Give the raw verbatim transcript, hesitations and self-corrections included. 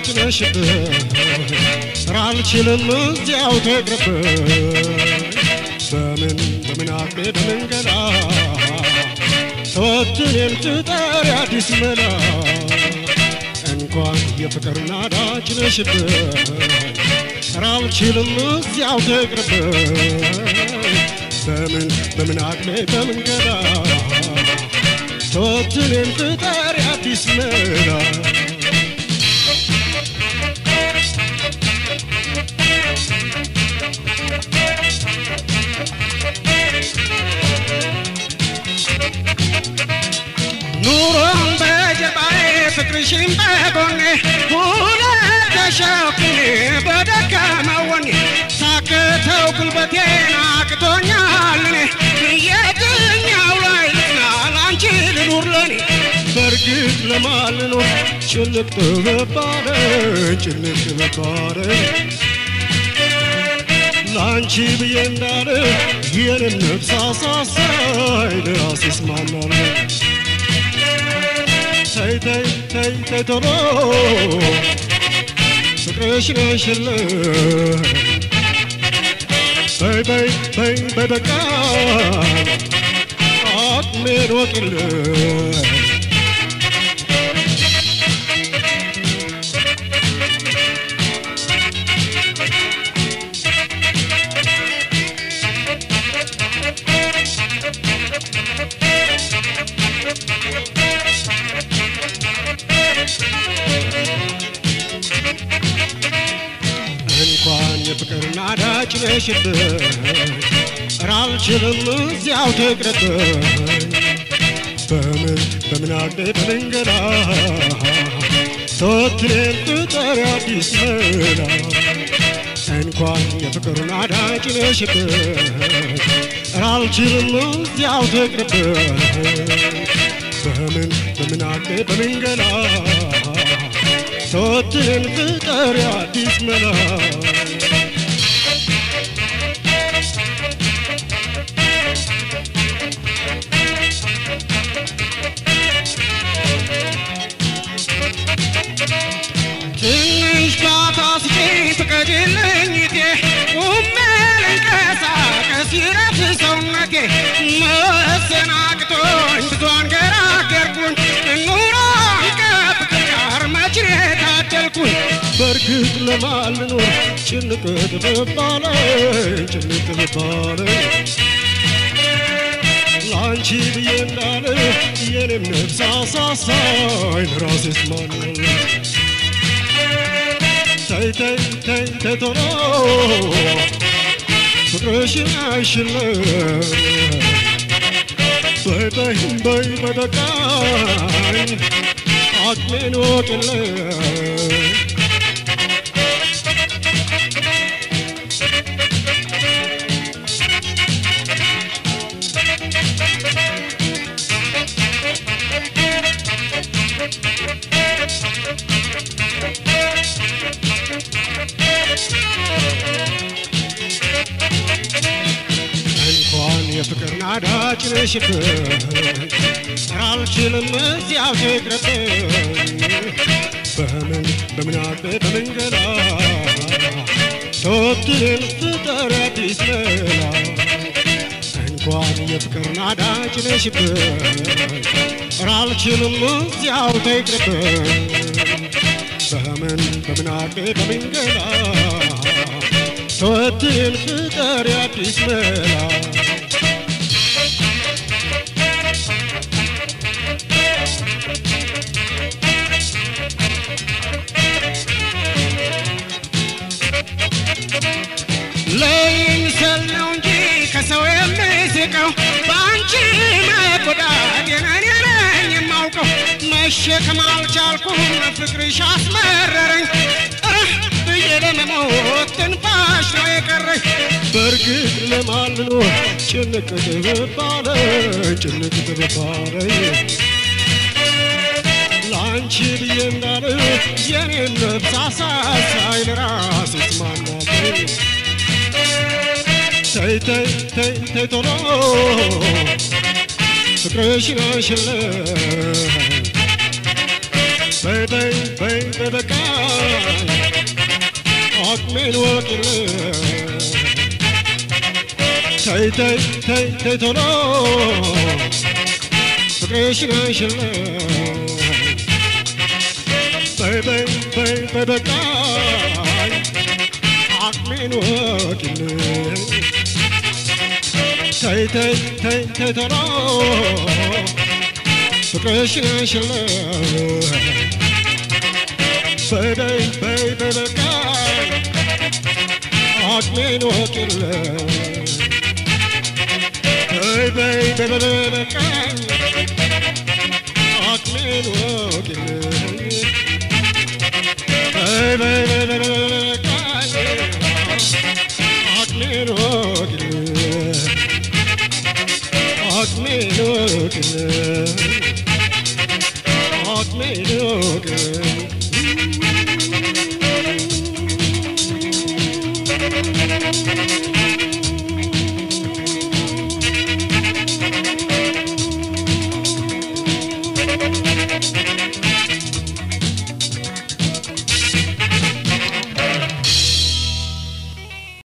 ነሽብህ ራልችልም እዚያው ተቅረብህ በምን በምን አቅሜ በምን ገላ ተወትኔን ፍጠር አዲስ መላ እንኳን የፍቅር ናዳች ነሽብህ ራልችልም እዚያው ተቅረብህ በምን በምን አቅሜ በምን ገላ ተወትኔን ፍጠር አዲስ መላ ኑሮን በጀርባዬ ፍቅርሽን በጎኔ ሁለት ተሸክሜ በደከመ ወኔ ሳክተው ጉልበቴን አቅቶኛል እኔ የትኛው ላይ ልጽና ላንቺ ልኑር ለኔ በርግጥ ለማን ልኖር ጭንቅ ጥበባለኝ ጭንቅ ጥበባለኝ ላንቺ ብዬ እንዳለ የኔን ነፍስ አሳሳይ ለራሴ እስማማለሁ ተይ ተይ ተይ ተይ ቶሎ ፍቅርሽ ነሽልኝ በይ በይ በይ በይ በቃ አቅሜን ወቅልኝ እንኳን የፍቅር ናዳች ነሽብህ ራልችልም እዚያው ተቅረብህ በምን በምን አቅሜ በምን ገላ ተወትኔን ፍጠር አዲስ መላ እንኳን የፍቅር ናዳች ነሽብህ ራልችልም እዚያው ተቅረብህ በምን በምን አቅሜ በምን ገላ ተወትኔን ፍጠር አዲስ መላ ትንሽ ባታ ስጪኝ ፍቀጂልኝ እቴ ቁሜ ልንቀሳቀስ ይረፍ ሰውነቴ መሰናክቶኝ ብዙ አንገራገርኩኝ ኑሮን ከፍቅር ጋር መች ታደልኩኝ በርግጥ ለማን ልኖር ጭንቅ ጥበባለኝ ጭንቅ ጥበባለኝ ላንቺ ብዬ እንዳለ የኔም ነፍስ አሳሳይ ለራሴ እስማማለሁ ተይ ተይ ተይ ተይ ቶሎ ፍቅርሽን አይሽልኝ በይ በይ በይ በቃኝ አቅሜን ወቅልኝ እንኳን የፍቅር ናዳች ነሽብህ ራልችልም እዚያው ተቅረብህ በምን በምን አቅሜ በምን ገላ ተወትኔን ፍጠር አዲስ መላ እንኳን የፍቅር ናዳች ነሽብህ ራልችልም እዚያው ተቅረብህ በምን በምን አቅሜ በምን ገላ ተወትኔን ፍጠር አዲስ መላ ለይምሰል ነው እንጂ ከሰው የምስቀው በአንቺ መጎዳቴን እኔ ነኝ የማውቀው መሸከም አልቻልኩም ፍቅርሽ አስመረረኝ ብዬ ለመሞት ትንፋሽ ነው የቀረኝ በርግጥ ለማን ልኖር ጭንቅ ጥበባለኝ ጭንቅ ጥበባለኝ ላንቺ ብዬ እንዳለ የኔን ነፍስ አሳሳይ ለራሴ እስማማለሁ ተይ ተይ ተይ ተይ ቶሎ ፍቅርሽን አይሽልኝ baby, baby, በቃ አቅሜን ወቅልኝ ተይ ተይ ተይ ተይ ቶሎ ፍቅርሽን አንሽልኝ baby, baby, በቃ አቅሜን ወቅልኝ ተይ ተይ ተይ ተይ ቶሎ ፍቅርሽን አንሽልኝ baby, baby, በቃ አቅሜን ወቅልኝ hey baby, በቃ አቅሜን ወቅልኝ hey baby, በቃ አቅሜን ወቅልኝ አቅሜን ወቅልኝ አቅሜን ወቅልኝ